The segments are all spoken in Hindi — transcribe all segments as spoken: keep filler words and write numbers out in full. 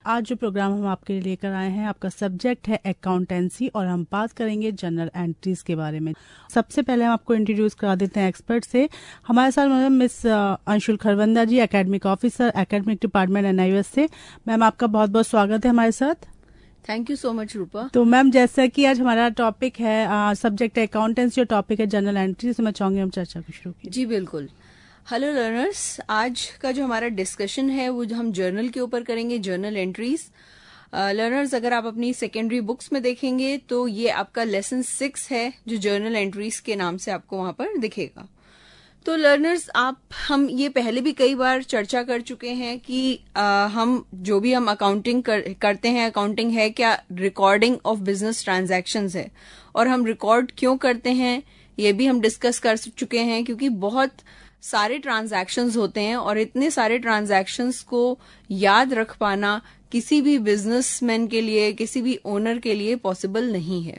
आज जो प्रोग्राम हम आपके लिए लेकर आए हैं, आपका सब्जेक्ट है अकाउंटेंसी और हम बात करेंगे जनरल एंट्रीज के बारे में। सबसे पहले हम आपको इंट्रोड्यूस करा देते हैं एक्सपर्ट से। हमारे साथ ma'am miss Anshul Kharvanda ji, academic officer, academic department N I S से। मैम आपका बहुत बहुत स्वागत है हमारे साथ। Thank you so much Rupa. तो मैम जैसा कि आज हमारा टॉपिक है, सब्जेक्ट है अकाउंटेंसी और टॉपिक है जनरल एंट्रीज, तो मैं चाहूंगी हम चर्चा को शुरू करें। जी बिल्कुल। हेलो लर्नर्स, आज का जो हमारा डिस्कशन है वो हम जर्नल के ऊपर करेंगे, जर्नल एंट्रीज। लर्नर्स, अगर आप अपनी सेकेंडरी बुक्स में देखेंगे तो ये आपका लेसन सिक्स है जो जर्नल एंट्रीज के नाम से आपको वहां पर दिखेगा। तो लर्नर्स, आप हम ये पहले भी कई बार चर्चा कर चुके हैं कि आ, हम जो भी हम अकाउंटिंग कर, करते हैं, अकाउंटिंग है क्या, रिकॉर्डिंग ऑफ बिजनेस ट्रांजैक्शंस है। और हम रिकॉर्ड क्यों करते हैं ये भी हम डिस्कस कर चुके हैं, क्योंकि बहुत सारे ट्रांजैक्शंस होते हैं और इतने सारे ट्रांजैक्शंस को याद रख पाना किसी भी बिजनेसमैन के लिए, किसी भी ओनर के लिए पॉसिबल नहीं है।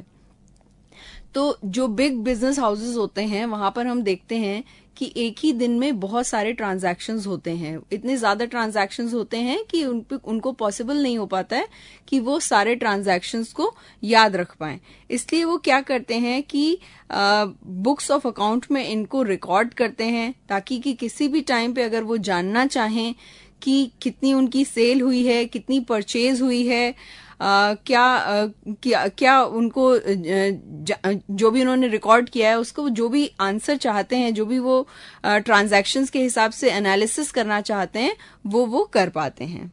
तो जो बिग बिजनेस हाउसेस होते हैं वहां पर हम देखते हैं कि एक ही दिन में बहुत सारे ट्रांजैक्शंस होते हैं, इतने ज्यादा ट्रांजैक्शंस होते हैं कि उन पे उनको पॉसिबल नहीं हो पाता है कि वो सारे ट्रांजैक्शंस को याद रख पाएं। इसलिए वो क्या करते हैं कि बुक्स ऑफ अकाउंट में इनको रिकॉर्ड करते हैं, ताकि कि किसी भी टाइम पे अगर वो जानना चाहें कि कितनी उनकी सेल हुई है, कितनी परचेज हुई है, आ, क्या, आ, क्या क्या उनको ज, जो भी उन्होंने रिकॉर्ड किया है उसको जो भी आंसर चाहते हैं, जो भी वो ट्रांजैक्शंस के हिसाब से एनालिसिस करना चाहते हैं, वो वो कर पाते हैं।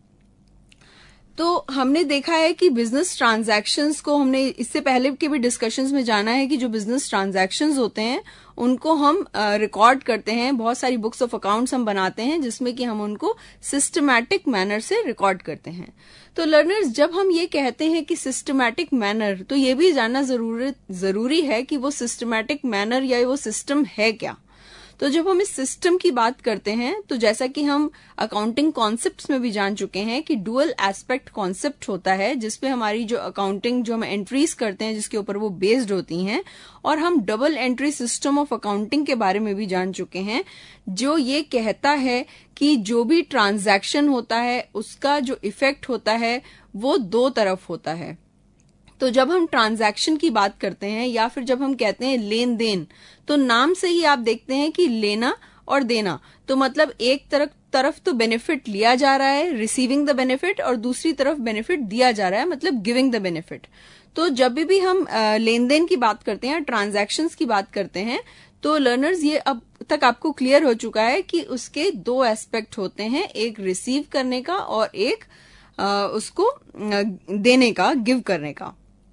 तो हमने देखा है कि बिजनेस ट्रांजैक्शंस को, हमने इससे पहले के भी डिस्कशंस में जाना है कि जो बिजनेस ट्रांजैक्शंस होते हैं उनको हम रिकॉर्ड uh, करते हैं। बहुत सारी बुक्स ऑफ अकाउंट्स हम बनाते हैं जिसमें कि हम उनको सिस्टमैटिक मैनर से रिकॉर्ड करते हैं। तो लर्नर्स, जब हम ये कहते हैं कि सिस्टमैटिक मैनर, तो ये भी जानना जरूरी जरूरी है कि वो सिस्टमैटिक मैनर या वो सिस्टम है क्या। तो जब हम इस सिस्टम की बात करते हैं तो जैसा कि हम अकाउंटिंग कॉन्सेप्ट्स में भी जान चुके हैं कि डुअल एस्पेक्ट कॉन्सेप्ट होता है, जिसपे हमारी जो अकाउंटिंग, जो हम एंट्रीज करते हैं, जिसके ऊपर वो बेस्ड होती हैं। और हम double entry system of accounting के बारे में भी जान चुके हैं, जो ये कहता है कि जो भी ट्रांजैक्शन होता है उसका जो इफेक्ट होता है वो दो तरफ होता है। तो जब हम ट्रांजैक्शन की बात करते हैं या फिर जब हम कहते हैं लेन देन, तो नाम से ही आप देखते हैं कि लेना और देना, तो मतलब एक तरफ तरफ तो बेनिफिट लिया जा रहा है, रिसीविंग द बेनिफिट, और दूसरी तरफ बेनिफिट दिया जा रहा है, मतलब गिविंग द बेनिफिट। तो जब भी हम लेन देन की बात करते हैं, ट्रांजैक्शंस की बात करते हैं, तो लर्नर्स ये अब तक आपको क्लियर हो चुका है कि उसके दो एस्पेक्ट होते हैं, एक रिसीव करने का और एक आ, उसको देने का, गिव करने का।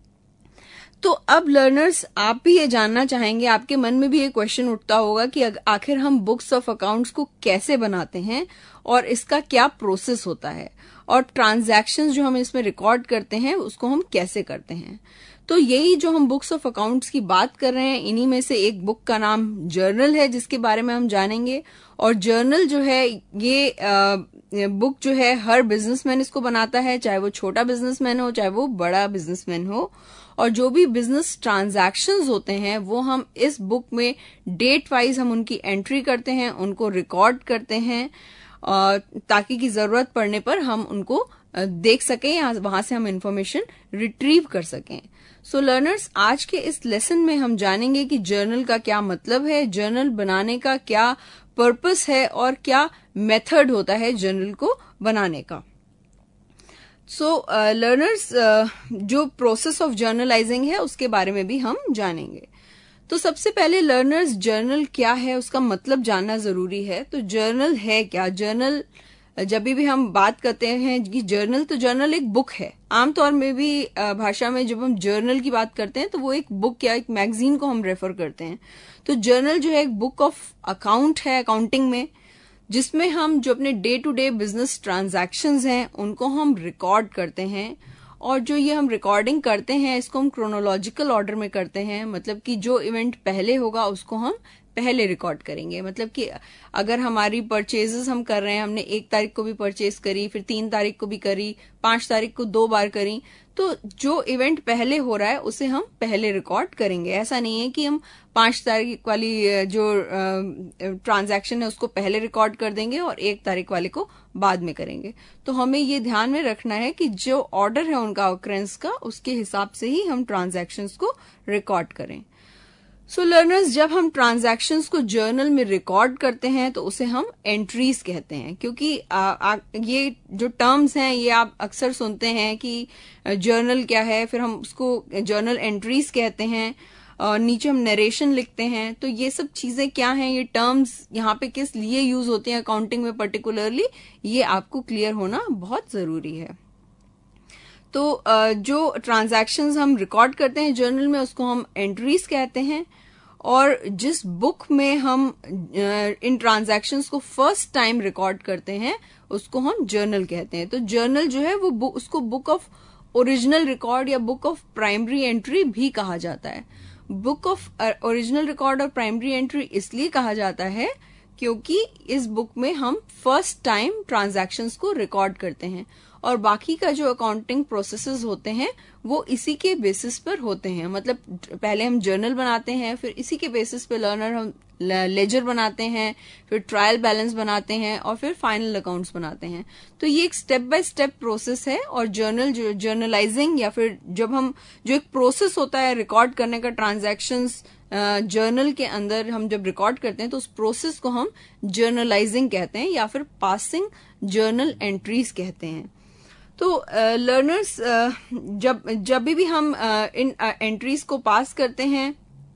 तो अब लर्नर्स, आप भी ये जानना चाहेंगे, आपके मन में भी ये क्वेश्चन उठता होगा कि आखिर हम बुक्स ऑफ अकाउंट्स को कैसे बनाते हैं और इसका क्या प्रोसेस होता है, और ट्रांजैक्शंस जो हम इसमें रिकॉर्ड करते हैं उसको हम कैसे करते हैं। तो यही जो हम बुक्स ऑफ अकाउंट्स की बात कर रहे हैं, इन्हीं में से एक बुक का नाम जर्नल है, जिसके बारे में हम जानेंगे। और जर्नल जो है ये आ, बुक जो है हर बिजनेसमैन इसको बनाता है, चाहे वो छोटा बिजनेसमैन हो चाहे वो बड़ा बिजनेसमैन हो। और जो भी बिजनेस ट्रांजैक्शंस होते हैं वो हम इस बुक में डेट वाइज हम उनकी एंट्री करते हैं, उनको रिकॉर्ड करते हैं, ताकि की जरूरत पड़ने पर हम उनको देख सकें या वहां से हम इंफॉर्मेशन रिट्रीव कर सकें। सो लर्नर्स, आज के इस लेसन में हम जानेंगे कि जर्नल का क्या मतलब है, जर्नल बनाने का क्या पर्पस है और क्या मेथड होता है जर्नल को बनाने का। सो लर्नर्स, जो प्रोसेस ऑफ जर्नलाइजिंग है उसके बारे में भी हम जानेंगे। तो सबसे पहले लर्नर्स, जर्नल क्या है उसका मतलब जानना जरूरी है। तो जर्नल है क्या? जर्नल, जब भी हम बात करते हैं कि जर्नल, तो जर्नल एक बुक है। आमतौर में भी भाषा में जब हम जर्नल की बात करते हैं तो वो एक बुक या एक मैगजीन को हम रेफर करते हैं। तो जर्नल जो है एक बुक ऑफ अकाउंट है अकाउंटिंग में, जिसमें हम जो अपने day to day business transactions हैं उनको हम रिकॉर्ड करते हैं। और जो ये हम रिकॉर्डिंग करते हैं इसको हम क्रोनोलॉजिकल ऑर्डर में करते हैं, मतलब कि जो इवेंट पहले होगा उसको हम पहले रिकॉर्ड करेंगे। मतलब कि अगर हमारी परचेजेस हम कर रहे हैं, हमने एक तारीख को भी परचेज करी, फिर तीन तारीख को भी करी, पांच तारीख को दो बार करी, तो जो इवेंट पहले हो रहा है उसे हम पहले रिकॉर्ड करेंगे। ऐसा नहीं है कि हम पांच तारीख वाली जो ट्रांजैक्शन है उसको पहले रिकॉर्ड कर देंगे और एक तारीख वाले को बाद में करेंगे। तो हमें ये ध्यान में रखना है कि जो ऑर्डर है उनका ऑकरेंस का, उसके हिसाब से ही हम ट्रांजैक्शंस को रिकॉर्ड करें। सो so, लर्नर्स, जब हम ट्रांजैक्शंस को जर्नल में रिकॉर्ड करते हैं तो उसे हम एंट्रीज कहते हैं। क्योंकि आ, आ, ये जो टर्म्स हैं ये आप अक्सर सुनते हैं कि जर्नल क्या है, फिर हम उसको जर्नल एंट्रीज कहते हैं और नीचे हम नरेशन लिखते हैं। तो ये सब चीजें क्या हैं, ये टर्म्स यहाँ पे किस लिए यूज होते हैं अकाउंटिंग में पर्टिकुलरली, ये आपको क्लियर होना बहुत जरूरी है। तो जो ट्रांजैक्शंस हम रिकॉर्ड करते हैं जर्नल में उसको हम एंट्रीज कहते हैं, और जिस बुक में हम इन ट्रांजैक्शंस को फर्स्ट टाइम रिकॉर्ड करते हैं उसको हम जर्नल कहते हैं। तो जर्नल जो है वो बुक, उसको बुक ऑफ ओरिजिनल रिकॉर्ड या बुक ऑफ प्राइमरी एंट्री भी कहा जाता है। बुक ऑफ ओरिजिनल रिकॉर्ड और प्राइमरी एंट्री इसलिए कहा जाता है क्योंकि इस बुक में हम फर्स्ट टाइम ट्रांजैक्शंस को रिकॉर्ड करते हैं और बाकी का जो अकाउंटिंग प्रोसेसेस होते हैं वो इसी के बेसिस पर होते हैं। मतलब पहले हम जर्नल बनाते हैं, फिर इसी के बेसिस पे लर्नर हम लेजर बनाते हैं, फिर ट्रायल बैलेंस बनाते हैं और फिर फाइनल अकाउंट्स बनाते हैं। तो ये एक स्टेप बाय स्टेप प्रोसेस है। और जर्नल जो जर्नलाइजिंग या फिर जब हम जो एक प्रोसेस होता है रिकॉर्ड करने का ट्रांजैक्शंस जर्नल के अंदर हम जब रिकॉर्ड करते हैं तो उस प्रोसेस को हम जर्नलाइजिंग कहते हैं या फिर पासिंग जर्नल एंट्रीज कहते हैं। तो लर्नर्स uh, uh, जब जब भी हम uh, इन एंट्रीज uh, को पास करते हैं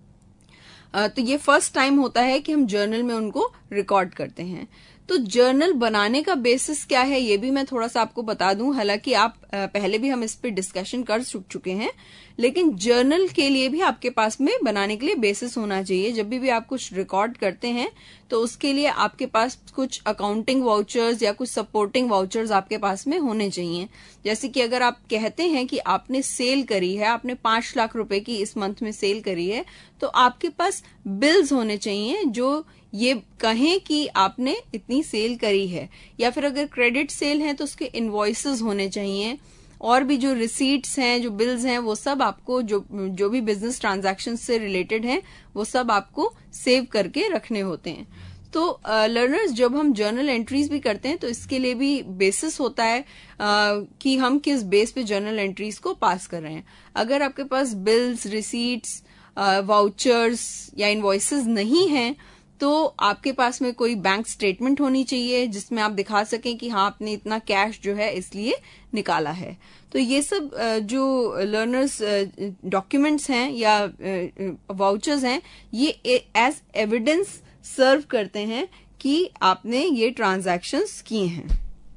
uh, तो ये फर्स्ट टाइम होता है कि हम जर्नल में उनको रिकॉर्ड करते हैं। तो जर्नल बनाने का बेसिस क्या है ये भी मैं थोड़ा सा आपको बता दूं। हालांकि आप uh, पहले भी हम इस पे डिस्कशन कर चुके हैं, लेकिन जर्नल के लिए भी आपके पास में बनाने के लिए बेसिस होना चाहिए। जब भी भी आप कुछ रिकॉर्ड करते हैं तो उसके लिए आपके पास कुछ अकाउंटिंग वाउचर्स या कुछ सपोर्टिंग वाउचर्स आपके पास में होने चाहिए। जैसे कि अगर आप कहते हैं कि आपने सेल करी है, आपने पांच लाख रुपए की इस मंथ में सेल करी है, तो आपके पास बिल्स होने चाहिए जो ये कहें कि आपने इतनी सेल करी है। या फिर अगर क्रेडिट सेल है तो उसके इनवॉइसेस होने चाहिए, और भी जो रिसीट्स हैं, जो बिल्स हैं, वो सब आपको जो जो भी बिजनेस ट्रांजैक्शन से रिलेटेड हैं वो सब आपको सेव करके रखने होते हैं। तो लर्नर्स uh, जब हम जर्नल एंट्रीज भी करते हैं तो इसके लिए भी बेसिस होता है uh, कि हम किस बेस पे जर्नल एंट्रीज को पास कर रहे हैं। अगर आपके पास बिल्स, रिसीट्स, वाउचर्स या इनवॉइसेस नहीं हैं तो आपके पास में कोई बैंक स्टेटमेंट होनी चाहिए जिसमें आप दिखा सकें कि हाँ आपने इतना कैश जो है इसलिए निकाला है। तो ये सब जो लर्नर्स डॉक्यूमेंट्स हैं या वाउचर्स हैं ये एज एविडेंस सर्व करते हैं कि आपने ये ट्रांजैक्शंस किए हैं।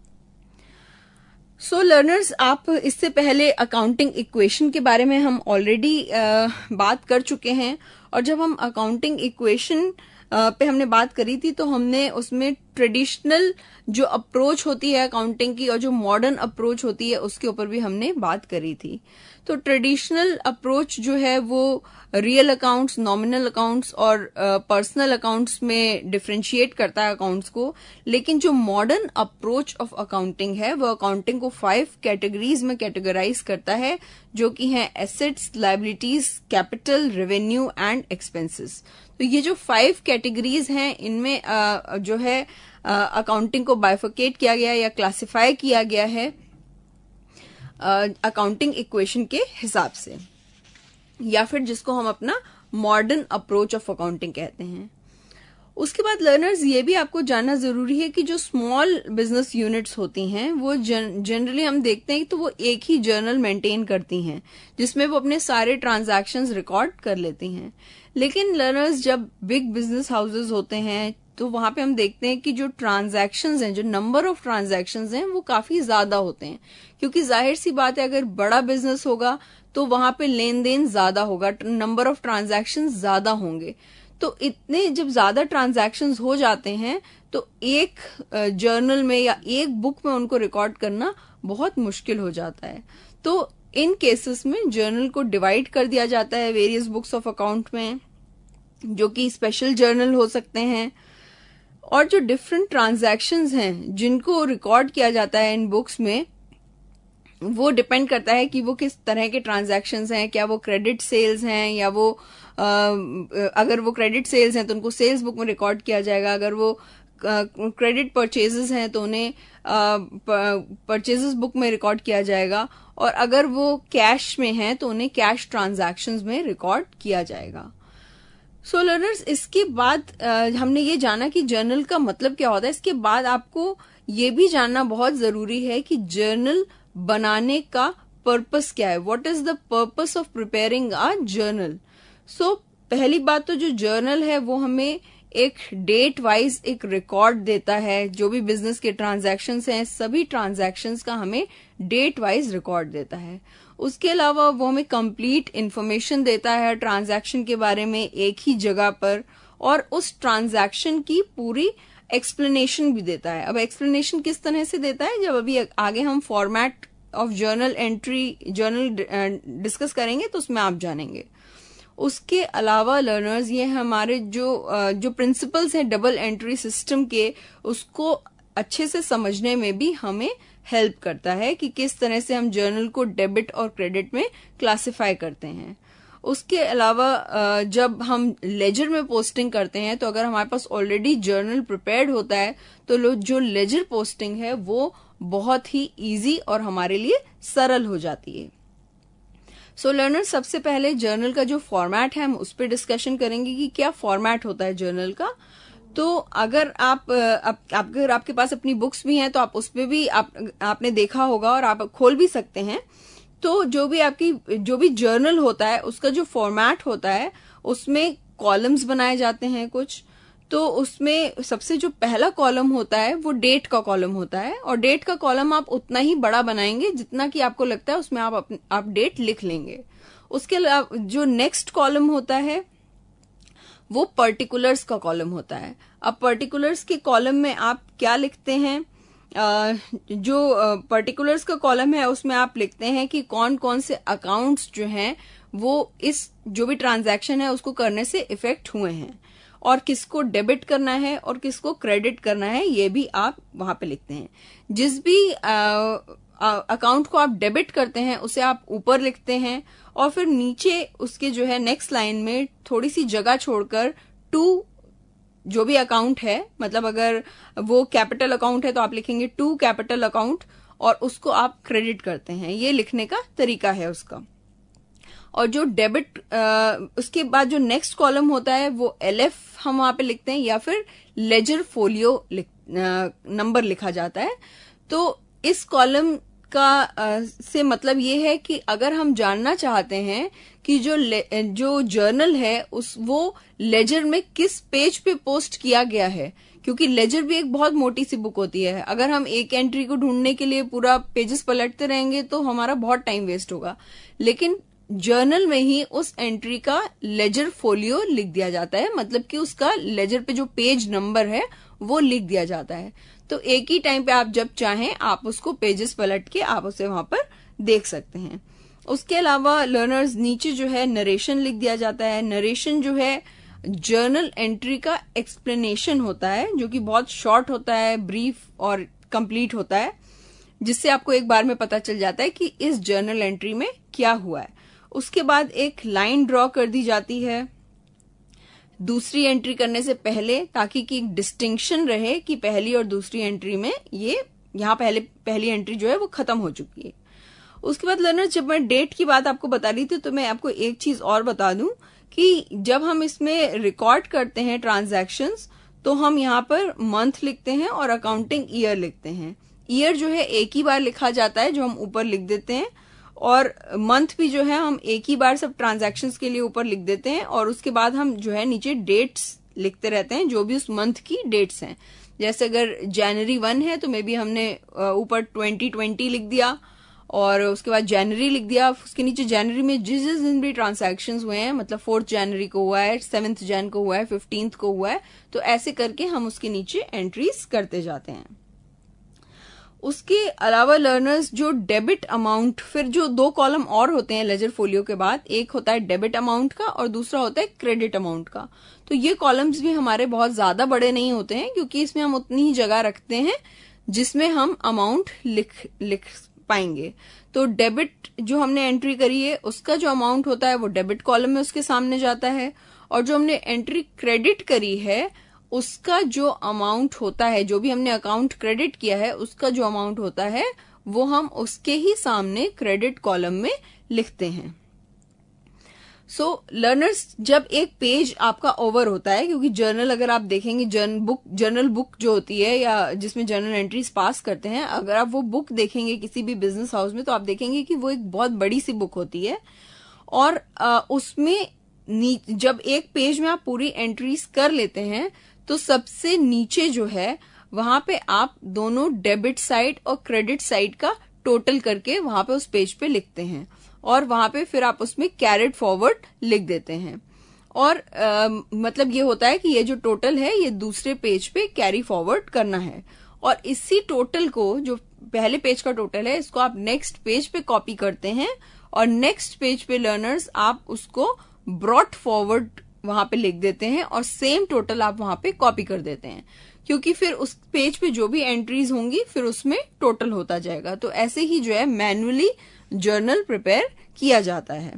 सो so, लर्नर्स, आप इससे पहले अकाउंटिंग इक्वेशन के बारे में हम ऑलरेडी बात कर चुके हैं, और जब हम अकाउंटिंग इक्वेशन पे हमने बात करी थी तो हमने उसमें ट्रेडिशनल जो अप्रोच होती है अकाउंटिंग की और जो मॉडर्न अप्रोच होती है उसके ऊपर भी हमने बात करी थी। तो ट्रेडिशनल अप्रोच जो है वो रियल अकाउंट्स, नॉमिनल अकाउंट्स और पर्सनल अकाउंट्स में डिफरेंशिएट करता है अकाउंट्स को, लेकिन जो मॉडर्न अप्रोच ऑफ अकाउंटिंग है वो अकाउंटिंग को फाइव कैटेगरीज में कैटेगराइज करता है, जो कि हैं assets, liabilities, capital, revenue and expenses. तो ये जो फाइव कैटेगरीज हैं इनमें uh, जो है अकाउंटिंग uh, को बाइफरकेट किया गया या क्लासिफाई किया गया है अकाउंटिंग uh, इक्वेशन के हिसाब से, या फिर जिसको हम अपना मॉडर्न अप्रोच ऑफ अकाउंटिंग कहते हैं। उसके बाद लर्नर्स ये भी आपको जानना जरूरी है कि जो स्मॉल बिजनेस यूनिट्स होती हैं वो जनरली हम देखते हैं तो वो एक ही जर्नल मेंटेन करती हैं जिसमें वो अपने सारे ट्रांजैक्शंस रिकॉर्ड कर लेती हैं। लेकिन लर्नर्स जब बिग बिजनेस हाउसेस होते हैं तो वहां पे हम देखते हैं कि जो ट्रांजैक्शंस हैं, जो नंबर ऑफ ट्रांजैक्शंस हैं वो काफी ज्यादा होते हैं, क्योंकि जाहिर सी बात है अगर बड़ा बिजनेस होगा तो वहां पे लेन देन ज्यादा होगा, नंबर ऑफ ट्रांजैक्शंस ज्यादा होंगे। तो इतने जब ज्यादा ट्रांजैक्शंस हो जाते हैं तो एक जर्नल में या एक बुक में उनको रिकॉर्ड करना बहुत मुश्किल हो जाता है। तो इन केसेस में जर्नल को डिवाइड कर दिया जाता है वेरियस बुक्स ऑफ अकाउंट में, जो कि स्पेशल जर्नल हो सकते हैं, और जो डिफरेंट ट्रांजैक्शंस हैं जिनको रिकॉर्ड किया जाता है इन बुक्स में, वो डिपेंड करता है कि वो किस तरह के ट्रांजैक्शंस हैं। क्या वो क्रेडिट सेल्स हैं, या वो आ, अगर वो क्रेडिट सेल्स हैं तो उनको सेल्स बुक में रिकॉर्ड किया जाएगा। अगर वो क्रेडिट परचेजेस हैं तो उन्हें परचेजेस बुक में रिकॉर्ड किया जाएगा, और अगर वो कैश में हैं तो उन्हें कैश ट्रांजैक्शंस में रिकॉर्ड किया जाएगा। सो लर्नर्स, इसके बाद uh, हमने ये जाना कि जर्नल का मतलब क्या होता है। इसके बाद आपको ये भी जानना बहुत जरूरी है कि जर्नल बनाने का पर्पस क्या है। What is the purpose of preparing a journal. So पहली बात तो जो जर्नल है वो हमें एक डेट वाइज एक रिकॉर्ड देता है। जो भी बिजनेस के ट्रांजैक्शंस हैं, सभी ट्रांजैक्शंस का हमें डेट वाइज रिकॉर्ड देता है। उसके अलावा वो हमें कंप्लीट इंफॉर्मेशन देता है ट्रांजैक्शन के बारे में एक ही जगह पर, और उस ट्रांजैक्शन की पूरी एक्सप्लेनेशन भी देता है। अब एक्सप्लेनेशन किस तरह से देता है, जब अभी आगे हम format of journal entry journal discuss करेंगे तो उसमें आप जानेंगे। उसके अलावा लर्नर्स, ये हमारे जो जो प्रिंसिपल्स हैं डबल एंट्री सिस्टम के, उसको अच्छे से समझने में भी हमें हेल्प करता है कि किस तरह से हम जर्नल को डेबिट और क्रेडिट में क्लासिफाई करते हैं। उसके अलावा जब हम लेजर में पोस्टिंग करते हैं, तो अगर हमारे पास ऑलरेडी जर्नल प्रिपेयर्ड होता है तो जो लेजर पोस्टिंग है वो बहुत ही इजी और हमारे लिए सरल हो जाती है। सो so, लर्नर, सबसे पहले जर्नल का जो फॉर्मेट है हम उस पर डिस्कशन करेंगे कि क्या फॉर्मेट होता है जर्नल का। तो अगर आप, आप अगर आपके पास अपनी बुक्स भी हैं तो आप उस पर भी आप आपने देखा होगा और आप खोल भी सकते हैं। तो जो भी आपकी जो भी जर्नल होता है उसका जो फॉर्मेट होता है उसमें कॉलम्स बनाए जाते हैं कुछ। तो उसमें सबसे जो पहला कॉलम होता है वो डेट का कॉलम होता है, और डेट का कॉलम आप उतना ही बड़ा बनाएंगे जितना कि आपको लगता है उसमें आप आप डेट लिख लेंगे। उसके अलावा जो नेक्स्ट कॉलम होता है वो पर्टिकुलर्स का कॉलम होता है। अब पर्टिकुलर्स के कॉलम में आप क्या लिखते हैं, आ, जो पर्टिकुलर्स का कॉलम है उसमें आप लिखते हैं कि कौन कौन से अकाउंट्स जो हैं वो इस जो भी ट्रांजैक्शन है उसको करने से इफेक्ट हुए हैं, और किसको डेबिट करना है और किसको क्रेडिट करना है, ये भी आप वहां पे लिखते हैं। जिस भी अकाउंट को आप डेबिट करते हैं उसे आप ऊपर लिखते हैं, और फिर नीचे उसके जो है नेक्स्ट लाइन में थोड़ी सी जगह छोड़कर टू जो भी अकाउंट है, मतलब अगर वो कैपिटल अकाउंट है तो आप लिखेंगे टू कैपिटल अकाउंट, और उसको आप क्रेडिट करते हैं। ये लिखने का तरीका है उसका। और जो डेबिट उसके बाद जो नेक्स्ट कॉलम होता है वो एल एफ हम वहां पे लिखते हैं, या फिर लेजर फोलियो नंबर लिखा जाता है। तो इस कॉलम का आ, से मतलब ये है कि अगर हम जानना चाहते हैं कि जो जो जर्नल है उस वो लेजर में किस पेज पे पोस्ट किया गया है, क्योंकि लेजर भी एक बहुत मोटी सी बुक होती है। अगर हम एक एंट्री को ढूंढने के लिए पूरा पेजेस पलटते रहेंगे तो हमारा बहुत टाइम वेस्ट होगा, लेकिन जर्नल में ही उस एंट्री का लेजर फोलियो लिख दिया जाता है, मतलब कि उसका लेजर पे जो पेज नंबर है वो लिख दिया जाता है। तो एक ही टाइम पे आप जब चाहें आप उसको पेजेस पलट के आप उसे वहां पर देख सकते हैं। उसके अलावा लर्नर्स, नीचे जो है नरेशन लिख दिया जाता है। नरेशन जो है जर्नल एंट्री का एक्सप्लेनेशन होता है, जो कि बहुत शॉर्ट होता है, ब्रीफ और कंप्लीट होता है, जिससे आपको एक बार में पता चल जाता है कि इस जर्नल एंट्री में क्या हुआ है। उसके बाद एक लाइन ड्रॉ कर दी जाती है दूसरी एंट्री करने से पहले, ताकि कि एक डिस्टिंक्शन रहे कि पहली और दूसरी एंट्री में ये यहाँ पहले पहली एंट्री जो है वो खत्म हो चुकी है। उसके बाद लर्नर्स, जब मैं डेट की बात आपको बता रही थी तो मैं आपको एक चीज और बता दूं कि जब हम इसमें रिकॉर्ड करते हैं ट्रांजैक्शंस तो हम यहाँ पर मंथ लिखते हैं और अकाउंटिंग ईयर लिखते हैं। ईयर जो है एक ही बार लिखा जाता है जो हम ऊपर लिख देते हैं, और मंथ भी जो है हम एक ही बार सब ट्रांजैक्शंस के लिए ऊपर लिख देते हैं, और उसके बाद हम जो है नीचे डेट्स लिखते रहते हैं जो भी उस मंथ की डेट्स हैं। जैसे अगर जनवरी वन है तो मे बी हमने ऊपर ट्वेंटी ट्वेंटी लिख दिया, और उसके बाद जनवरी लिख दिया, उसके नीचे जनवरी में जिस जिस दिन भी ट्रांजैक्शंस हुए हैं, मतलब फोर्थ जनवरी को हुआ है, सेवेंथ जन को हुआ है, फिफ्टींथ को हुआ है, तो ऐसे करके हम उसके नीचे एंट्रीज करते जाते हैं। उसके अलावा लर्नर्स जो डेबिट अमाउंट, फिर जो दो कॉलम और होते हैं लेजर फोलियो के बाद, एक होता है डेबिट अमाउंट का और दूसरा होता है क्रेडिट अमाउंट का। तो ये कॉलम्स भी हमारे बहुत ज्यादा बड़े नहीं होते हैं, क्योंकि इसमें हम उतनी ही जगह रखते हैं जिसमें हम अमाउंट लिख लिख पाएंगे। तो डेबिट जो हमने एंट्री करी है उसका जो अमाउंट होता है वो डेबिट कॉलम में उसके सामने जाता है, और जो हमने एंट्री क्रेडिट करी है उसका जो अमाउंट होता है, जो भी हमने अकाउंट क्रेडिट किया है उसका जो अमाउंट होता है वो हम उसके ही सामने क्रेडिट कॉलम में लिखते हैं। सो so, लर्नर्स जब एक पेज आपका ओवर होता है, क्योंकि जर्नल अगर आप देखेंगे, जर्नल बुक जर्नल बुक जो होती है या जिसमें जर्नल एंट्रीज पास करते हैं, अगर आप वो बुक देखेंगे किसी भी बिजनेस हाउस में तो आप देखेंगे कि वो एक बहुत बड़ी सी बुक होती है, और आ, उसमें जब एक पेज में आप पूरी एंट्रीज कर लेते हैं तो सबसे नीचे जो है वहां पे आप दोनों डेबिट साइड और क्रेडिट साइड का टोटल करके वहां पे उस पेज पे लिखते हैं, और वहां पे फिर आप उसमें कैरिड फॉरवर्ड लिख देते हैं। और आ, मतलब ये होता है कि ये जो टोटल है ये दूसरे पेज पे कैरी फॉरवर्ड करना है, और इसी टोटल को, जो पहले पेज का टोटल है, इसको आप नेक्स्ट पेज पे कॉपी करते हैं, और नेक्स्ट पेज पे लर्नर्स आप उसको ब्रॉट फॉरवर्ड वहां पे लिख देते हैं, और सेम टोटल आप वहां पे कॉपी कर देते हैं, क्योंकि फिर उस पेज पे जो भी एंट्रीज होंगी फिर उसमें टोटल होता जाएगा। तो ऐसे ही जो है मैन्युअली जर्नल प्रिपेयर किया जाता है।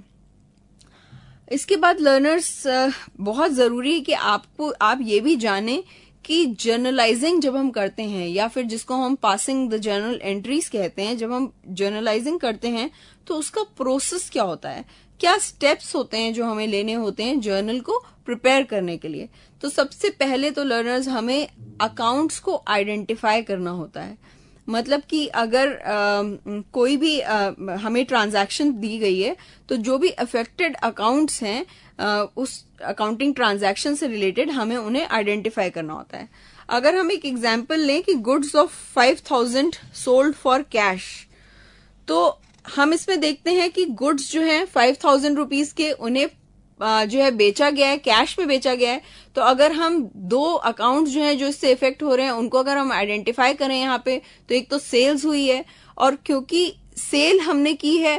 इसके बाद लर्नर्स बहुत जरूरी है कि आपको आप ये भी जाने कि जर्नलाइजिंग जब हम करते हैं, या फिर जिसको हम पासिंग द जर्नल एंट्रीज कहते हैं, जब हम जर्नलाइजिंग करते हैं तो उसका प्रोसेस क्या होता है, क्या स्टेप्स होते हैं जो हमें लेने होते हैं जर्नल को प्रिपेयर करने के लिए। तो सबसे पहले तो लर्नर्स हमें अकाउंट्स को आइडेंटिफाई करना होता है। मतलब कि अगर आ, कोई भी आ, हमें ट्रांजैक्शन दी गई है तो जो भी अफेक्टेड अकाउंट्स हैं आ, उस अकाउंटिंग ट्रांजैक्शन से रिलेटेड हमें उन्हें आइडेंटिफाई करना होता है। अगर हम एक एग्जांपल लें कि goods of five thousand sold for cash, तो हम इसमें देखते हैं कि गुड्स जो है फाइव थाउजेंड रुपीज के उन्हें जो है बेचा गया है, कैश में बेचा गया है। तो अगर हम दो अकाउंट्स जो है जो इससे इफेक्ट हो रहे हैं उनको अगर हम आइडेंटिफाई करें यहाँ पे, तो एक तो सेल्स हुई है, और क्योंकि सेल हमने की है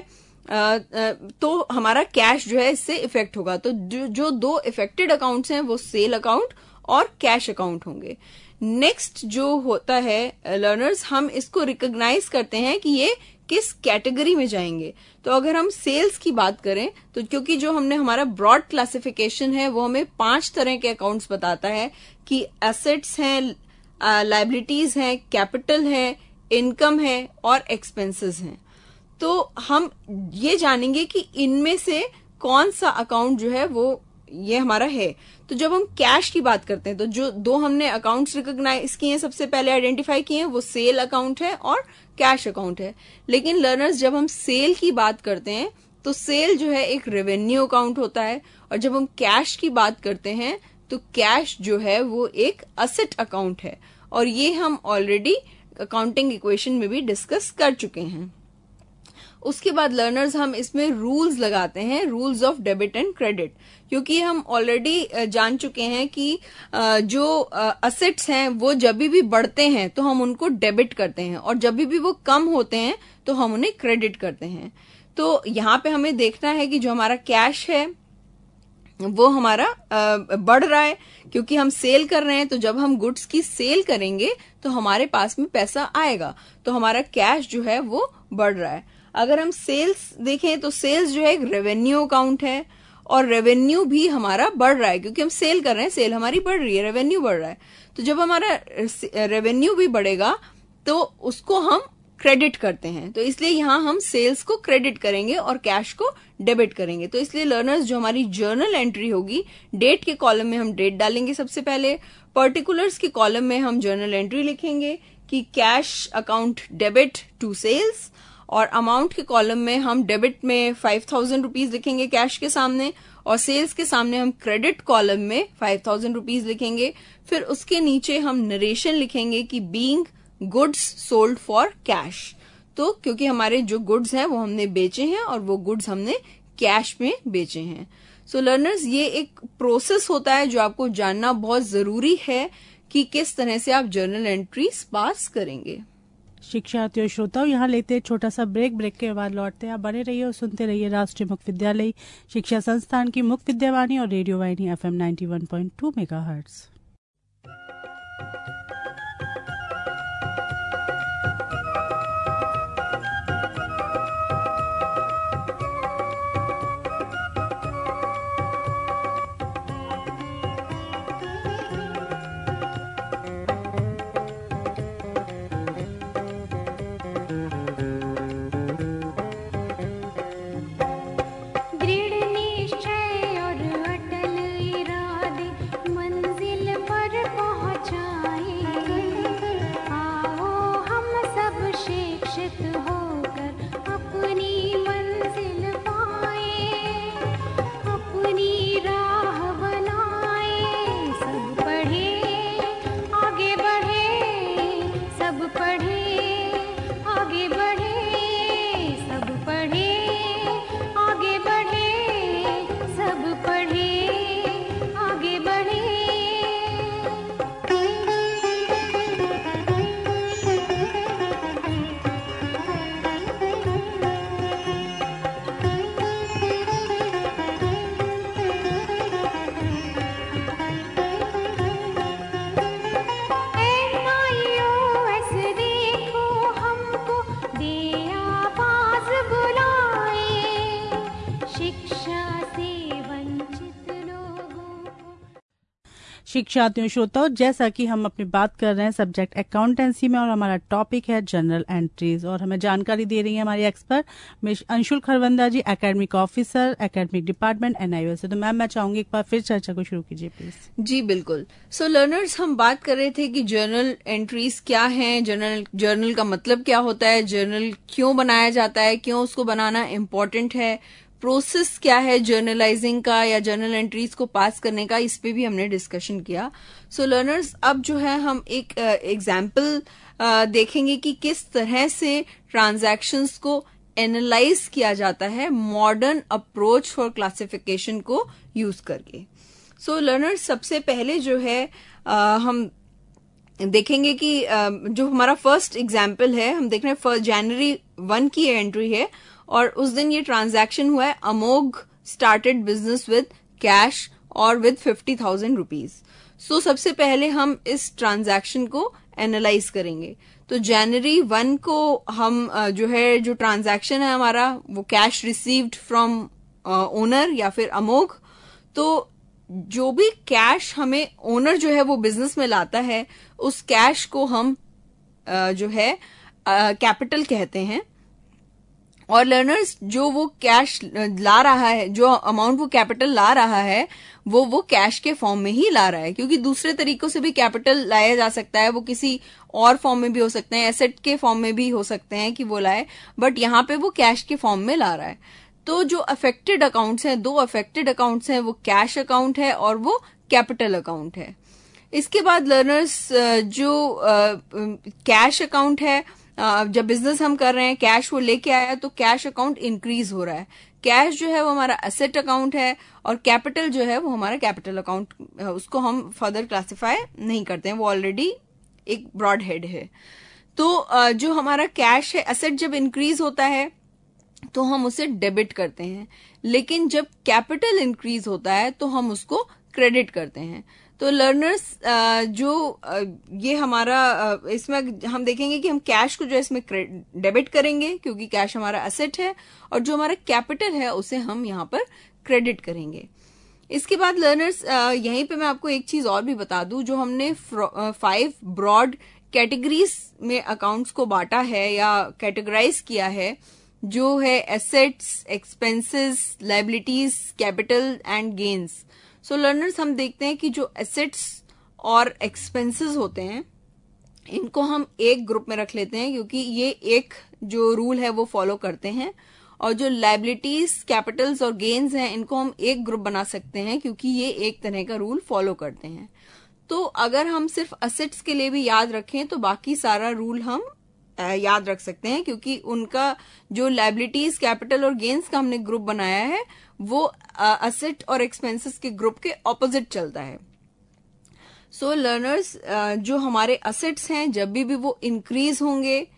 तो हमारा कैश जो है इससे इफेक्ट होगा। तो जो, जो दो इफेक्टेड अकाउंट्स हैं वो सेल अकाउंट और कैश अकाउंट होंगे। नेक्स्ट जो होता है लर्नर्स, हम इसको रिकॉग्नाइज करते हैं कि ये किस कैटेगरी में जाएंगे। तो अगर हम सेल्स की बात करें तो क्योंकि जो हमने हमारा ब्रॉड क्लासिफिकेशन है वो हमें पांच तरह के अकाउंट्स बताता है कि एसेट्स हैं, लायबिलिटीज हैं, कैपिटल है, इनकम है और एक्सपेंसेस हैं। तो हम ये जानेंगे कि इनमें से कौन सा अकाउंट जो है वो ये हमारा है। तो जब हम कैश की बात करते हैं तो जो दो हमने अकाउंट्स रिकॉग्नाइज किए हैं, सबसे पहले आइडेंटिफाई किए हैं, वो सेल अकाउंट है और कैश अकाउंट है। लेकिन लर्नर्स जब हम सेल की बात करते हैं तो सेल जो है एक रेवेन्यू अकाउंट होता है, और जब हम कैश की बात करते हैं तो कैश जो है वो एक असेट अकाउंट है, और ये हम ऑलरेडी अकाउंटिंग इक्वेशन में भी डिस्कस कर चुके हैं। उसके बाद लर्नर्स हम इसमें रूल्स लगाते हैं, rules of debit and credit, क्योंकि हम ऑलरेडी जान चुके हैं कि जो असेट्स हैं वो जब भी बढ़ते हैं तो हम उनको डेबिट करते हैं, और जब भी वो कम होते हैं तो हम उन्हें क्रेडिट करते हैं। तो यहाँ पे हमें देखना है कि जो हमारा कैश है वो हमारा बढ़ रहा है, क्योंकि हम सेल कर रहे हैं। तो जब हम गुड्स की सेल करेंगे तो हमारे पास में पैसा आएगा, तो हमारा कैश जो है वो बढ़ रहा है। अगर हम सेल्स देखें तो सेल्स जो है एक रेवेन्यू अकाउंट है, और रेवेन्यू भी हमारा बढ़ रहा है क्योंकि हम सेल कर रहे हैं, सेल हमारी बढ़ रही है, रेवेन्यू बढ़ रहा है। तो जब हमारा रेवेन्यू भी बढ़ेगा तो उसको हम क्रेडिट करते हैं, तो इसलिए यहाँ हम सेल्स को क्रेडिट करेंगे और कैश को डेबिट करेंगे। तो इसलिए लर्नर्स जो हमारी जर्नल एंट्री होगी, डेट के कॉलम में हम डेट डालेंगे सबसे पहले, पर्टिकुलर्स के कॉलम में हम जर्नल एंट्री लिखेंगे कि cash account debit to sales, और अमाउंट के कॉलम में हम डेबिट में फाइव थाउजेंड रुपीज लिखेंगे कैश के सामने, और सेल्स के सामने हम क्रेडिट कॉलम में फाइव थाउजेंड रुपीज लिखेंगे। फिर उसके नीचे हम नरेशन लिखेंगे कि being goods sold for cash, तो क्योंकि हमारे जो गुड्स हैं वो हमने बेचे हैं और वो गुड्स हमने कैश में बेचे हैं। सो so, लर्नर्स ये एक प्रोसेस होता है जो आपको जानना बहुत जरूरी है कि किस तरह से आप जर्नल एंट्रीज पास करेंगे। शिक्षार्थियों श्रोताओं, यहाँ लेते हैं छोटा सा ब्रेक। ब्रेक के बाद लौटते हैं। आप बने रहिए और सुनते रहिए राष्ट्रीय मुक्त विद्यालय शिक्षा संस्थान की मुक्त विद्यावाणी और radio Vahini F M ninety one point two megahertz. शिक्षार्थियों श्रोताओं, जैसा कि हम अपनी बात कर रहे हैं सब्जेक्ट अकाउंटेंसी में और हमारा टॉपिक है जनरल एंट्रीज, और हमें जानकारी दे रही है हमारी expert miss Anshul Kharvanda ji, academic officer, academic department, NIO से। तो मैम, मैं चाहूंगी एक बार फिर चर्चा को शुरू कीजिए प्लीज। जी बिल्कुल। सो so, लर्नर्स, हम बात कर रहे थे कि जर्नल एंट्रीज क्या हैं, जर्नल जर्नल का मतलब क्या होता है, जर्नल क्यों बनाया जाता है, क्यों उसको बनाना इम्पोर्टेंट है, प्रोसेस क्या है जर्नलाइजिंग का या जर्नल एंट्रीज को पास करने का, इस पे भी हमने डिस्कशन किया। सो so, लर्नर्स, अब जो है हम एक एग्जाम्पल uh, uh, देखेंगे कि किस तरह से ट्रांजैक्शंस को एनालाइज किया जाता है मॉडर्न अप्रोच फॉर क्लासिफिकेशन को यूज करके। सो so, लर्नर्स, सबसे पहले जो है uh, हम देखेंगे कि uh, जो हमारा फर्स्ट एग्जाम्पल है, हम देख रहे हैं फर्स्ट जनवरी वन की एंट्री है और उस दिन ये ट्रांजैक्शन हुआ है, Amogh started business with cash और with fifty thousand rupees. So सबसे पहले हम इस ट्रांजैक्शन को एनालाइज करेंगे। तो जनवरी वन को हम जो है जो ट्रांजैक्शन है हमारा, वो कैश रिसीव्ड फ्रॉम ओनर या फिर अमोघ। तो जो भी कैश हमें ओनर जो है वो बिजनेस में लाता है, उस कैश को हम uh, जो है कैपिटल uh, कहते हैं। और लर्नर्स, जो वो कैश ला रहा है, जो अमाउंट वो कैपिटल ला रहा है, वो वो कैश के फॉर्म में ही ला रहा है, क्योंकि दूसरे तरीकों से भी कैपिटल लाया जा सकता है, वो किसी और फॉर्म में भी हो सकते हैं, एसेट के फॉर्म में भी हो सकते हैं कि वो लाए, बट यहाँ पे वो कैश के फॉर्म में ला रहा है। तो जो अफेक्टेड अकाउंट्स हैं, दो अफेक्टेड अकाउंट्स हैं, वो कैश अकाउंट है और वो कैपिटल अकाउंट है। इसके बाद लर्नर्स, जो कैश अकाउंट है, जब बिजनेस हम कर रहे हैं, कैश वो लेके आया, तो कैश अकाउंट इंक्रीज हो रहा है। कैश जो है वो हमारा एसेट अकाउंट है और कैपिटल जो है वो हमारा कैपिटल अकाउंट, उसको हम फर्दर क्लासिफाई नहीं करते हैं, वो ऑलरेडी एक ब्रॉड हेड है। तो जो हमारा कैश है, एसेट जब इंक्रीज होता है तो हम उसे डेबिट करते हैं, लेकिन जब कैपिटल इंक्रीज होता है तो हम उसको क्रेडिट करते हैं। तो लर्नर्स, जो ये हमारा इसमें हम देखेंगे कि हम कैश को जो है इसमें डेबिट करेंगे क्योंकि कैश हमारा एसेट है, और जो हमारा कैपिटल है उसे हम यहाँ पर क्रेडिट करेंगे। इसके बाद लर्नर्स, यहीं पे मैं आपको एक चीज और भी बता दूं, जो हमने फाइव ब्रॉड कैटेगरीज में अकाउंट्स को बांटा है या कैटेगराइज किया है, जो है assets, expenses, liabilities, capital and gains. So learners, हम देखते हैं कि जो एसेट्स और एक्सपेंसेस होते हैं, इनको हम एक ग्रुप में रख लेते हैं क्योंकि ये एक जो रूल है वो फॉलो करते हैं, और जो लायबिलिटीज, कैपिटल्स और गेन्स हैं, इनको हम एक ग्रुप बना सकते हैं क्योंकि ये एक तरह का रूल फॉलो करते हैं। तो अगर हम सिर्फ एसेट्स के लिए भी याद रखें तो बाकी सारा रूल हम याद रख सकते हैं, क्योंकि उनका जो लायबिलिटीज, कैपिटल और गेन्स का हमने ग्रुप बनाया है वो एसेट और एक्सपेंसेस के ग्रुप के ऑपोजिट चलता है। सो so, लर्नर्स, जो हमारे एसेट्स हैं, जब भी भी वो इंक्रीज होंगे